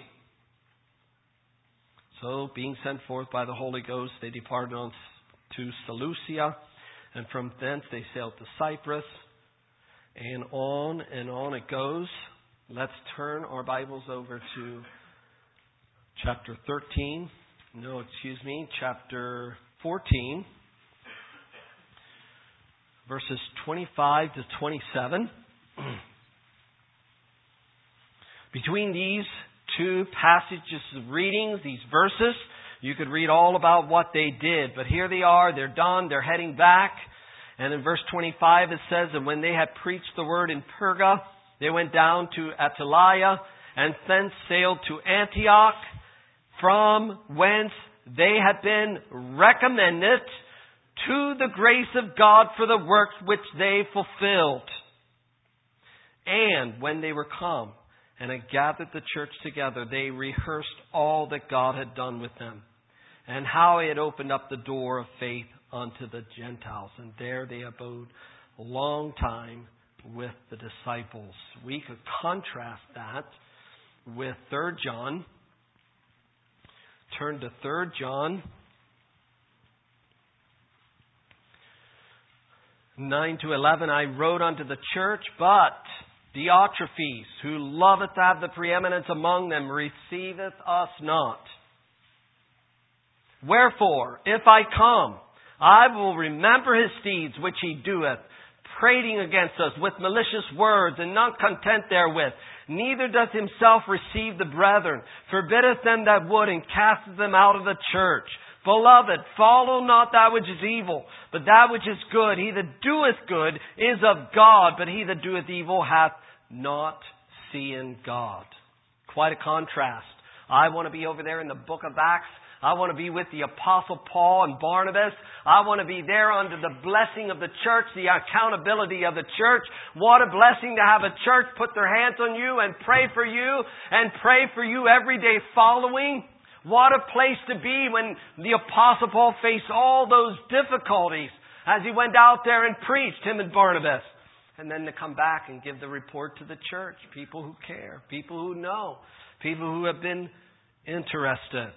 So, being sent forth by the Holy Ghost, they departed on to Seleucia, and from thence they sailed to Cyprus. And on and on it goes. Let's turn our Bibles over to chapter thirteen. No, excuse me, chapter fourteen. Verses twenty-five to twenty-seven. Between these two passages of readings, these verses, you could read all about what they did. But here they are, they're done, they're heading back. And in verse twenty-five it says, And when they had preached the word in Perga, they went down to Attalia, and thence sailed to Antioch, from whence they had been recommended to the grace of God for the works which they fulfilled. And when they were come and had gathered the church together, they rehearsed all that God had done with them, and how He had opened up the door of faith unto the Gentiles. And there they abode a long time with the disciples. We could contrast that with Third John. Turn to Third John nine to eleven. I wrote unto the church, but Diotrephes, who loveth to have the preeminence among them, receiveth us not. Wherefore, if I come, I will remember his deeds which he doeth, prating against us with malicious words, and not content therewith, neither doth himself receive the brethren, forbiddeth them that would, and casteth them out of the church. Beloved, follow not that which is evil, but that which is good. He that doeth good is of God, but he that doeth evil hath not seen God. Quite a contrast. I want to be over there in the book of Acts. I want to be with the Apostle Paul and Barnabas. I want to be there under the blessing of the church, the accountability of the church. What a blessing to have a church put their hands on you and pray for you and pray for you every day following. What a place to be when the Apostle Paul faced all those difficulties as he went out there and preached, him and Barnabas. And then to come back and give the report to the church. People who care. People who know. People who have been interested.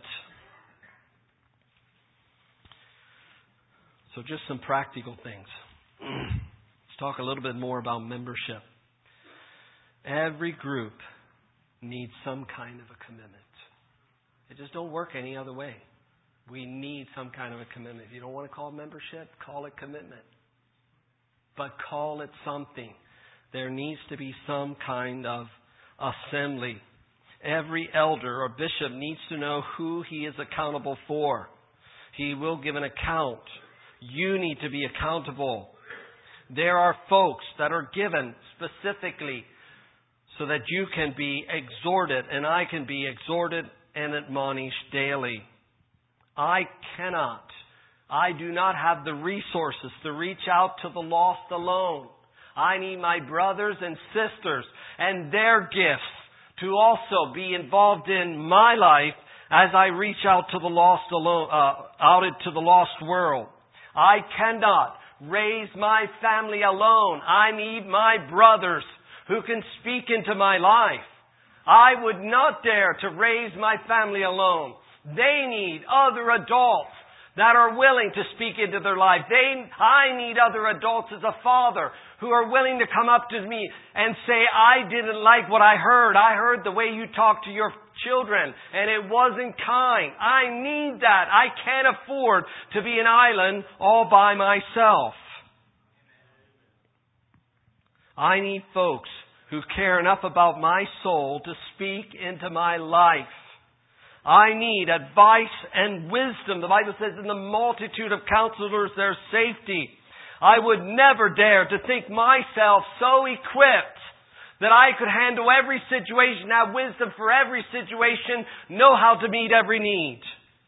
So just some practical things. Let's talk a little bit more about membership. Every group needs some kind of a commitment. It just don't work any other way. We need some kind of a commitment. If you don't want to call it membership, call it commitment. But call it something. There needs to be some kind of assembly. Every elder or bishop needs to know who he is accountable for. He will give an account. You need to be accountable. There are folks that are given specifically so that you can be exhorted and I can be exhorted and admonished daily. I cannot, I do not have the resources to reach out to the lost alone. I need my brothers and sisters and their gifts to also be involved in my life as I reach out to the lost alone, uh, out into the lost world. I cannot raise my family alone. I need my brothers who can speak into my life. I would not dare to raise my family alone. They need other adults that are willing to speak into their life. They, I need other adults as a father who are willing to come up to me and say, I didn't like what I heard. I heard the way you talked to your children and it wasn't kind. I need that. I can't afford to be an island all by myself. I need folks who care enough about my soul to speak into my life. I need advice and wisdom. The Bible says in the multitude of counselors there's safety. I would never dare to think myself so equipped that I could handle every situation, have wisdom for every situation, know how to meet every need.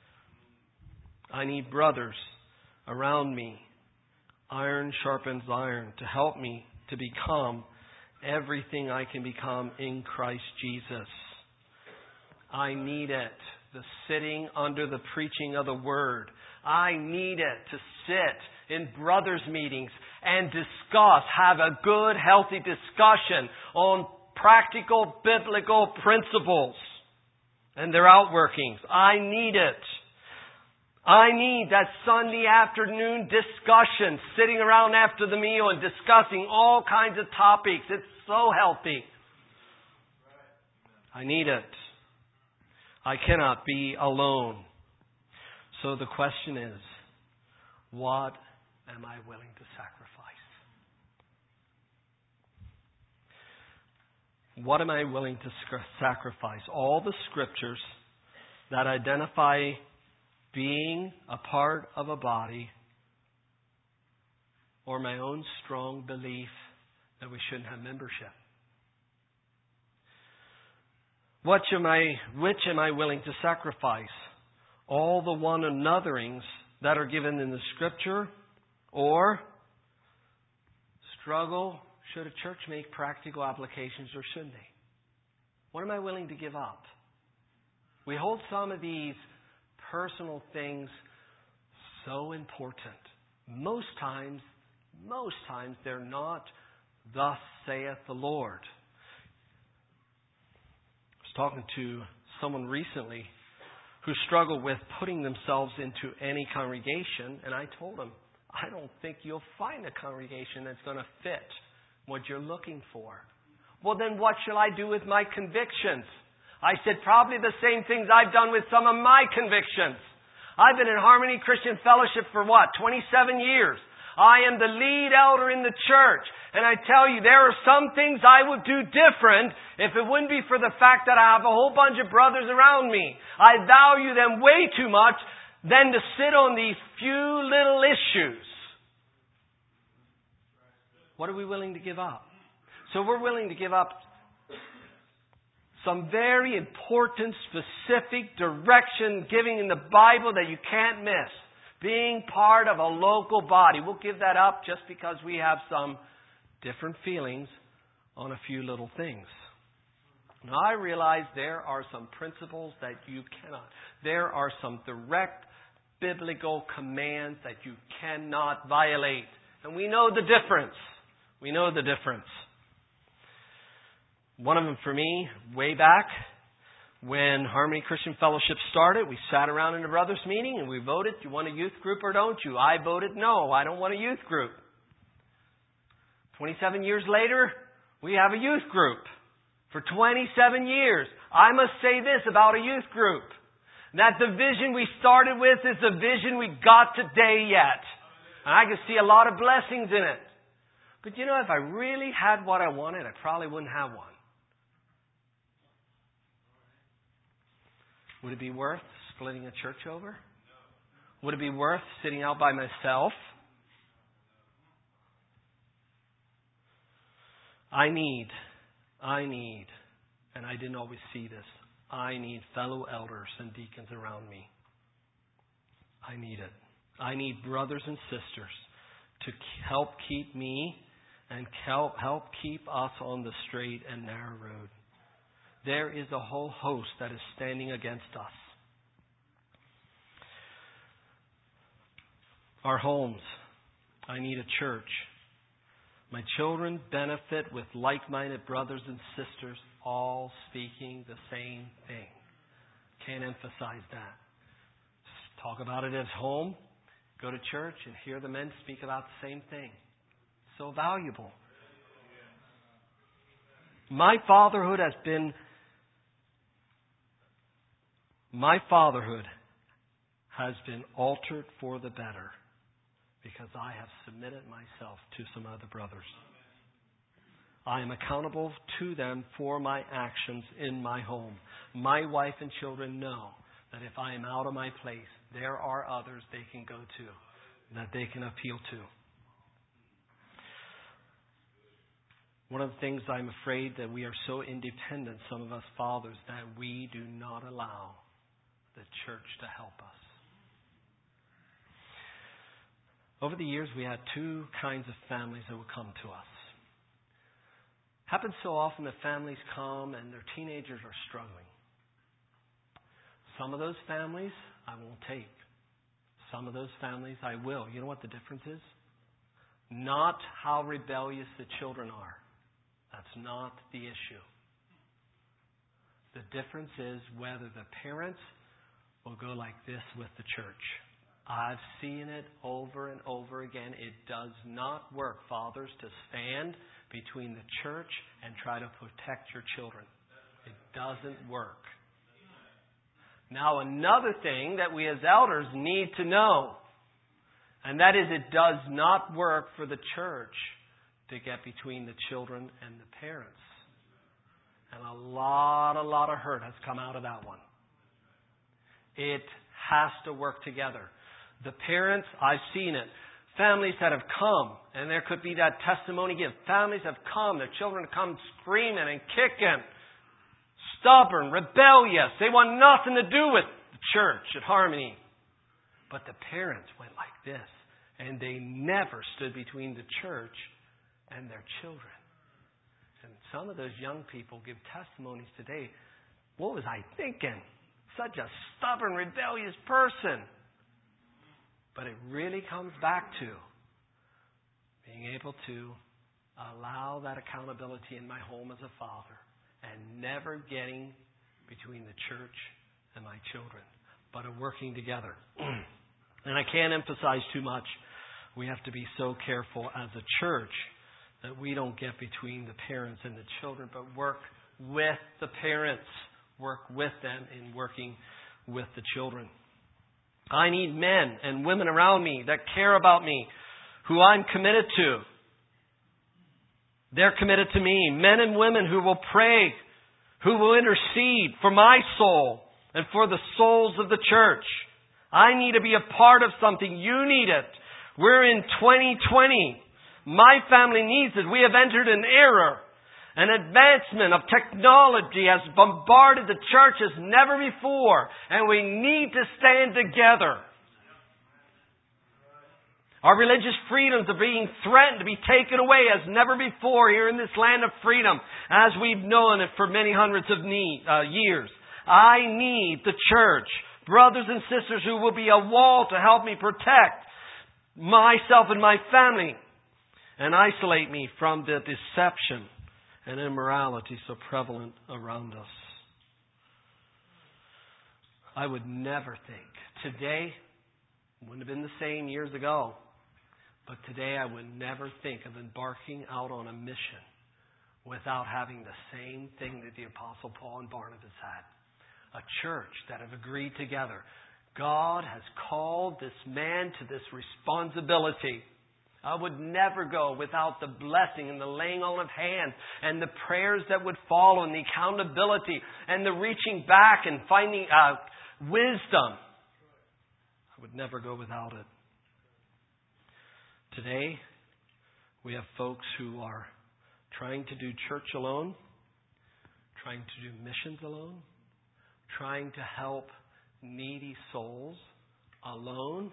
I need brothers around me. Iron sharpens iron to help me to become everything I can become in Christ Jesus. I need it. The sitting under the preaching of the Word. I need it to sit in brothers' meetings and discuss, have a good, healthy discussion on practical biblical principles and their outworkings. I need it. I need that Sunday afternoon discussion, sitting around after the meal and discussing all kinds of topics. It's so healthy. I need it. I cannot be alone. So the question is, what am I willing to sacrifice? What am I willing to sacrifice? All the scriptures that identify being a part of a body, or my own strong belief that we shouldn't have membership. What am I, which am I willing to sacrifice? All the one anotherings that are given in the Scripture, or struggle, should a church make practical applications or shouldn't they? What am I willing to give up? We hold some of these personal things so important. Most times, most times they're not, thus saith the Lord. I was talking to someone recently who struggled with putting themselves into any congregation, and I told them, I don't think you'll find a congregation that's going to fit what you're looking for. Well, then what shall I do with my convictions? I said probably the same things I've done with some of my convictions. I've been in Harmony Christian Fellowship for what, twenty-seven years. I am the lead elder in the church. And I tell you, there are some things I would do different if it wouldn't be for the fact that I have a whole bunch of brothers around me. I value them way too much than to sit on these few little issues. What are we willing to give up? So we're willing to give up some very important, specific direction giving in the Bible that you can't miss. Being part of a local body. We'll give that up just because we have some different feelings on a few little things. Now I realize there are some principles that you cannot. There are some direct biblical commands that you cannot violate. And we know the difference. We know the difference. One of them for me, way back, when Harmony Christian Fellowship started, we sat around in a brothers meeting and we voted, do you want a youth group or don't you? I voted no, I don't want a youth group. twenty-seven years later, we have a youth group. For twenty-seven years, I must say this about a youth group. That the vision we started with is the vision we got today yet. And I can see a lot of blessings in it. But you know, if I really had what I wanted, I probably wouldn't have one. Would it be worth splitting a church over? Would it be worth sitting out by myself? I need, I need, and I didn't always see this, I need fellow elders and deacons around me. I need it. I need brothers and sisters to help keep me and help, help keep us on the straight and narrow road. There is a whole host that is standing against us. Our homes. I need a church. My children benefit with like-minded brothers and sisters all speaking the same thing. Can't emphasize that. Just talk about it at home, go to church and hear the men speak about the same thing. So valuable. My fatherhood has been My fatherhood has been altered for the better because I have submitted myself to some other brothers. I am accountable to them for my actions in my home. My wife and children know that if I am out of my place, there are others they can go to, that they can appeal to. One of the things I'm afraid that we are so independent, some of us fathers, that we do not allow the church to help us. Over the years, we had two kinds of families that would come to us. Happens so often that families come and their teenagers are struggling. Some of those families I won't take. Some of those families I will. You know what the difference is? Not how rebellious the children are. That's not the issue. The difference is whether the parents will go like this with the church. I've seen it over and over again. It does not work, fathers, to stand between the church and try to protect your children. It doesn't work. Now, another thing that we as elders need to know, and that is it does not work for the church to get between the children and the parents. And a lot, a lot of hurt has come out of that one. It has to work together. The parents, I've seen it. Families that have come, and there could be that testimony given. Families have come, their children have come screaming and kicking, stubborn, rebellious. They want nothing to do with the church at Harmony. But the parents went like this, and they never stood between the church and their children. And some of those young people give testimonies today. What was I thinking? Such a stubborn, rebellious person. But it really comes back to being able to allow that accountability in my home as a father and never getting between the church and my children, but a working together. And I can't emphasize too much. We have to be so careful as a church that we don't get between the parents and the children, but work with the parents, work with them in working with the children. I need men and women around me that care about me, who I'm committed to. They're committed to me. Men and women who will pray, who will intercede for my soul and for the souls of the church. I need to be a part of something. You need it. We're in twenty twenty. My family needs it. We have entered an era. An advancement of technology has bombarded the church as never before. And we need to stand together. Our religious freedoms are being threatened to be taken away as never before here in this land of freedom, as we've known it for many hundreds of need, uh, years. I need the church, brothers and sisters who will be a wall to help me protect myself and my family and isolate me from the deception and immorality so prevalent around us. I would never think today, wouldn't have been the same years ago, but today I would never think of embarking out on a mission without having the same thing that the Apostle Paul and Barnabas had. A church that have agreed together. God has called this man to this responsibility. I would never go without the blessing and the laying on of hands and the prayers that would follow and the accountability and the reaching back and finding uh, wisdom. I would never go without it. Today, we have folks who are trying to do church alone, trying to do missions alone, trying to help needy souls alone.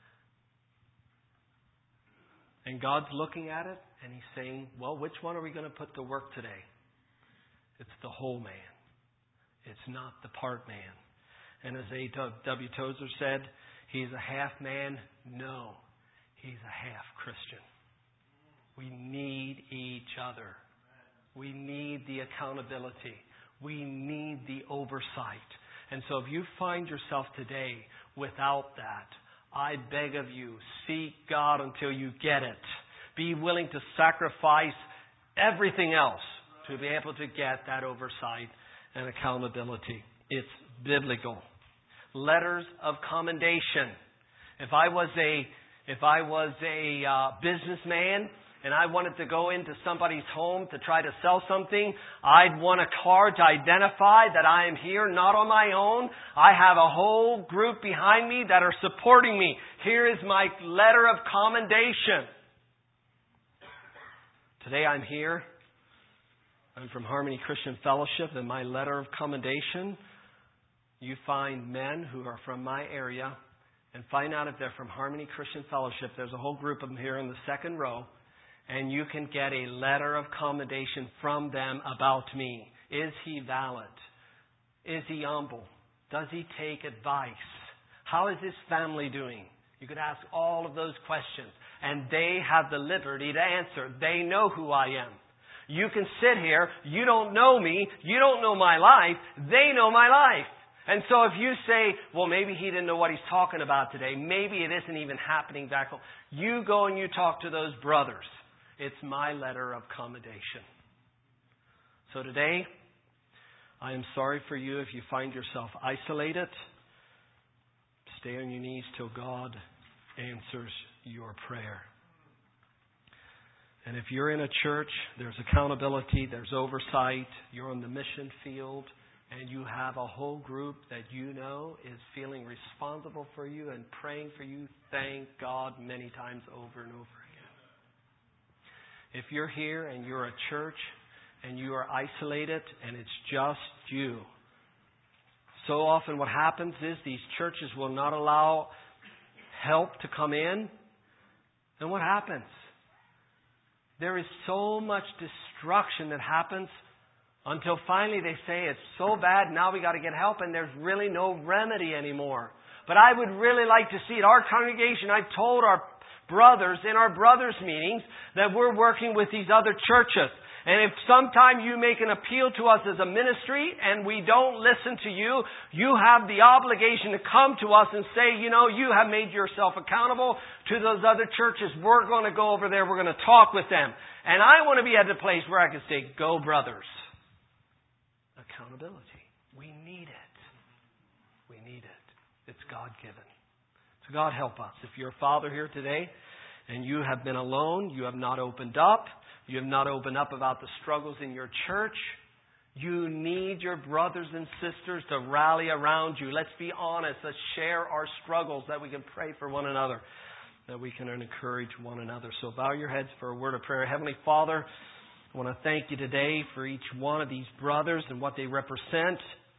And God's looking at it and He's saying, well, which one are we going to put to work today? It's the whole man. It's not the part man. And as A W Tozer said, he's a half man. No, he's a half Christian. We need each other. We need the accountability. We need the oversight. And so if you find yourself today without that, I beg of you, seek God until you get it. Be willing to sacrifice everything else to be able to get that oversight and accountability. It's biblical. Letters of commendation. If I was a if I was a uh, businessman and I wanted to go into somebody's home to try to sell something, I'd want a card to identify that I am here, not on my own. I have a whole group behind me that are supporting me. Here is my letter of commendation. Today I'm here. I'm from Harmony Christian Fellowship, and my letter of commendation, you find men who are from my area and find out if they're from Harmony Christian Fellowship. There's a whole group of them here in the second row. And you can get a letter of commendation from them about me. Is he valid? Is he humble? Does he take advice? How is his family doing? You could ask all of those questions. And they have the liberty to answer. They know who I am. You can sit here. You don't know me. You don't know my life. They know my life. And so if you say, well, maybe he didn't know what he's talking about today. Maybe it isn't even happening back home. You go and you talk to those brothers. It's my letter of commendation. So today, I am sorry for you if you find yourself isolated. Stay on your knees till God answers your prayer. And if you're in a church, there's accountability, there's oversight, you're on the mission field, and you have a whole group that you know is feeling responsible for you and praying for you, thank God many times over and over again. If you're here and you're a church and you are isolated and it's just you, so often what happens is these churches will not allow help to come in. And what happens? There is so much destruction that happens until finally they say it's so bad, now we got to get help, and there's really no remedy anymore. But I would really like to see it. Our congregation, I've told our brothers in our brothers meetings that we're working with these other churches. And if sometime you make an appeal to us as a ministry and we don't listen to you, you have the obligation to come to us and say, you know, you have made yourself accountable to those other churches. We're going to go over there. We're going to talk with them. And I want to be at the place where I can say, go brothers. Accountability. We need it. We need it. It's God-given. So God help us. If you're a father here today and you have been alone. You have not opened up. You have not opened up about the struggles in your church. You need your brothers and sisters to rally around you. Let's be honest. Let's share our struggles that we can pray for one another, that we can encourage one another. So bow your heads for a word of prayer. Heavenly Father, I want to thank you today for each one of these brothers and what they represent.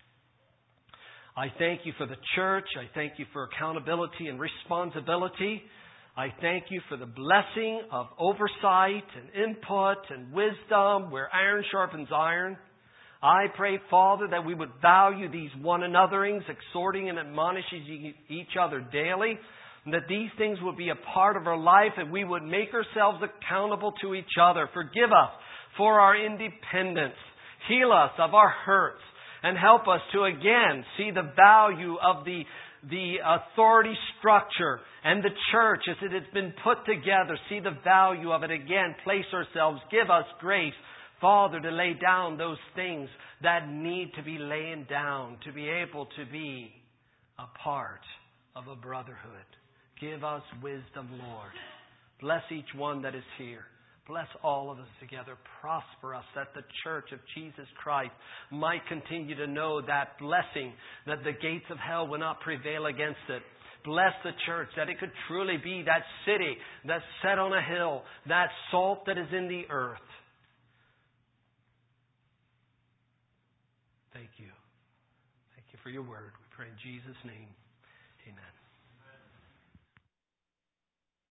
I thank you for the church. I thank you for accountability and responsibility. I thank you for the blessing of oversight and input and wisdom where iron sharpens iron. I pray, Father, that we would value these one anotherings, exhorting and admonishing each other daily, and that these things would be a part of our life, and we would make ourselves accountable to each other. Forgive us for our independence. Heal us of our hurts, and help us to again see the value of the, the authority structure and the church as it has been put together. See the value of it again. Place ourselves. Give us grace, Father, to lay down those things that need to be laying down, to be able to be a part of a brotherhood. Give us wisdom, Lord. Bless each one that is here. Bless all of us together. Prosper us, that the church of Jesus Christ might continue to know that blessing, that the gates of hell will not prevail against it. Bless the church, that it could truly be that city that's set on a hill, that salt that is in the earth. Thank you. Thank you for your word. We pray in Jesus' name. Amen.